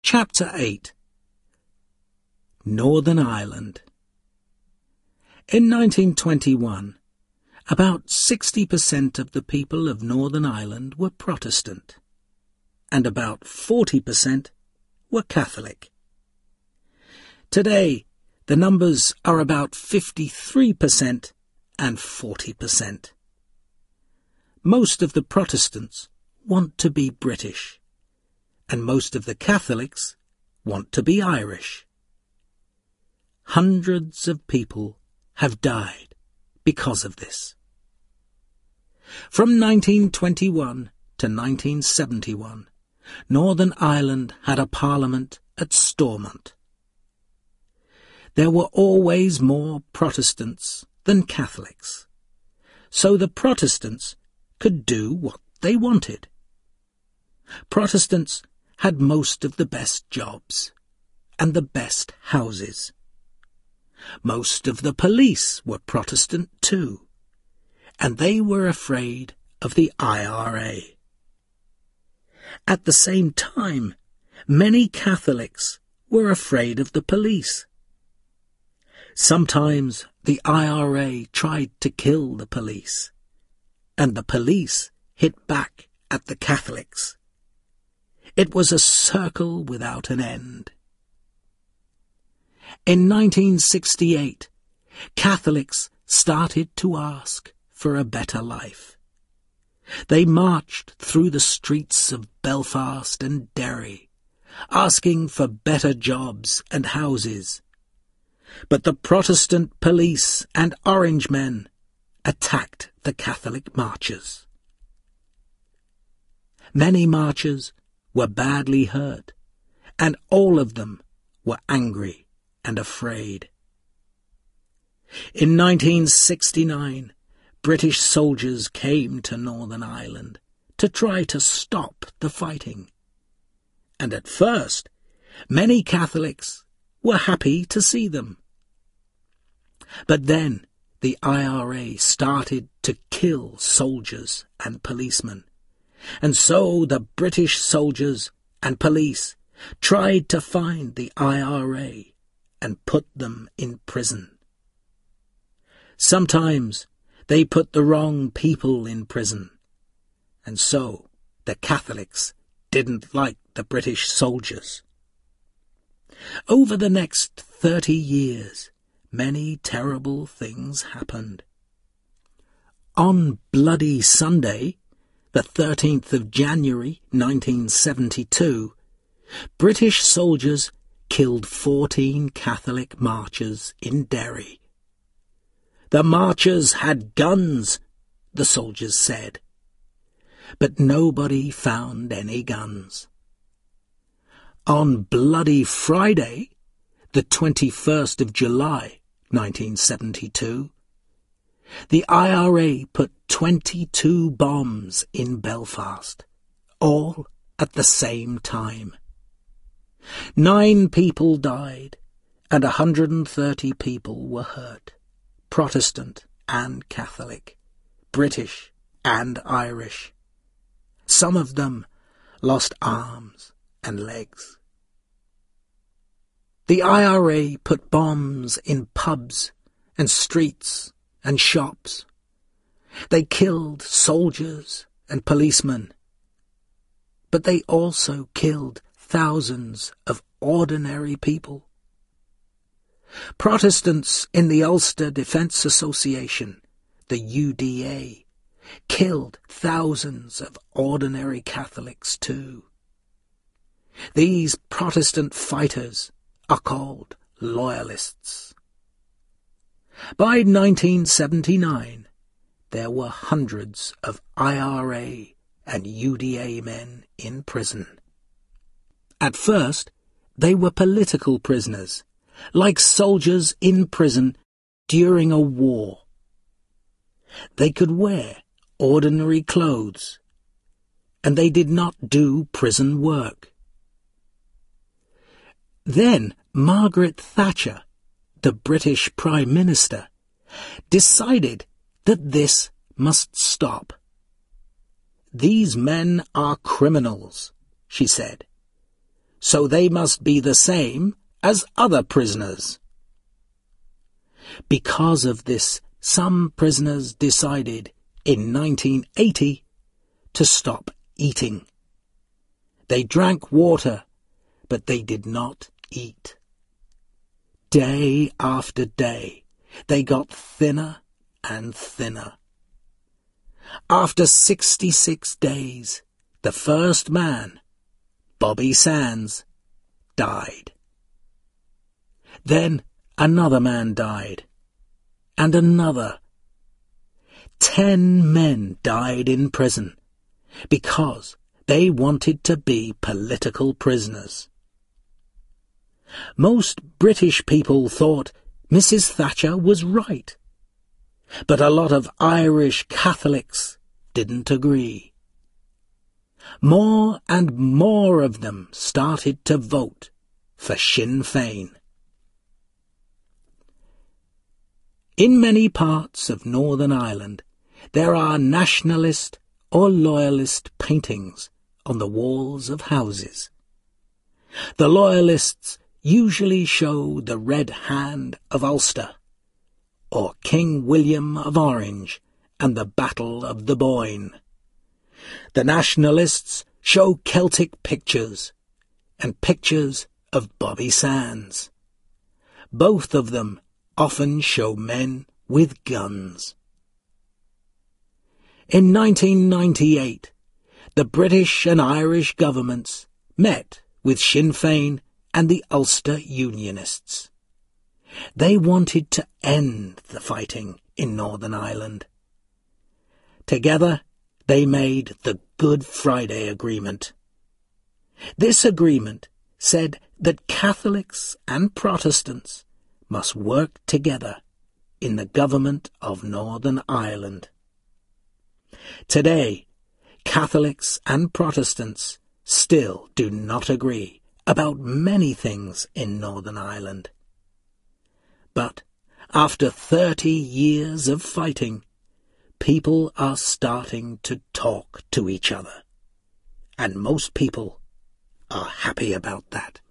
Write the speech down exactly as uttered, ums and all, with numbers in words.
Chapter eight. Northern Ireland. In nineteen twenty-one, about sixty percent of the people of Northern Ireland were Protestant, and about forty percent were Catholic. Today, the numbers are about fifty-three percent and forty percent. Most of the Protestants want to be British, and most of the Catholics want to be Irish. Hundreds of people have died because of this. From nineteen twenty-one to nineteen seventy-one, Northern Ireland had a parliament at Stormont. There were always more Protestants than Catholics, so the Protestants could do what they wanted. Protestants had most of the best jobs and the best houses. Most of the police were Protestant too, and they were afraid of the I R A. At the same time, many Catholics were afraid of the police. Sometimes the I R A tried to kill the police, and the police hit back at the Catholics. It was a circle without an end. In nineteen sixty-eight, Catholics started to ask for a better life. They marched through the streets of Belfast and Derry, asking for better jobs and houses. But the Protestant police and Orange men attacked the Catholic marchers. Many marchers were badly hurt, and all of them were angry and afraid. In nineteen sixty-nine, British soldiers came to Northern Ireland to try to stop the fighting. And at first, many Catholics were happy to see them. But then the I R A started to kill soldiers and policemen, and so the British soldiers and police tried to find the I R A and put them in prison. Sometimes they put the wrong people in prison, and so the Catholics didn't like the British soldiers. Over the next thirty years, many terrible things happened. On Bloody Sunday, the thirteenth of January nineteen seventy-two, British soldiers killed fourteen Catholic marchers in Derry. The marchers had guns, the soldiers said, but nobody found any guns. On Bloody Friday, the twenty-first of July nineteen seventy-two, the I R A put twenty-two bombs in Belfast, all at the same time. Nine people died, and a hundred and thirty people were hurt, Protestant and Catholic, British and Irish. Some of them lost arms and legs. The I R A put bombs in pubs and streets and shops. They killed soldiers and policemen, but they also killed thousands of ordinary people. Protestants in the Ulster Defence Association, the U D A, killed thousands of ordinary Catholics too. These Protestant fighters are called Loyalists. By nineteen seventy-nine, there were hundreds of I R A and U D A men in prison. At first, they were political prisoners, like soldiers in prison during a war. They could wear ordinary clothes, and they did not do prison work. Then Margaret Thatcher, the British Prime Minister, decided that this must stop. "These men are criminals," she said. so they must be the same as other prisoners. Because of this, some prisoners decided in nineteen eighty to stop eating. They drank water, but they did not eat. Day after day, they got thinner and thinner. After sixty-six days, the first man, Bobby Sands, died. Then another man died, and another. Ten men died in prison because they wanted to be political prisoners. Most British people thought Missus Thatcher was right, but a lot of Irish Catholics didn't agree. More and more of them started to vote for Sinn Féin. In many parts of Northern Ireland, there are nationalist or loyalist paintings on the walls of houses. The loyalists usually show the Red Hand of Ulster, or King William of Orange and the Battle of the Boyne. The nationalists show Celtic pictures and pictures of Bobby Sands. Both of them often show men with guns. In nineteen ninety-eight, the British and Irish governments met with Sinn Féin and the Ulster Unionists. They wanted to end the fighting in Northern Ireland. Together, they made the Good Friday Agreement. This agreement said that Catholics and Protestants must work together in the government of Northern Ireland. Today, Catholics and Protestants still do not agree about many things in Northern Ireland. But after thirty years of fighting, people are starting to talk to each other, and most people are happy about that.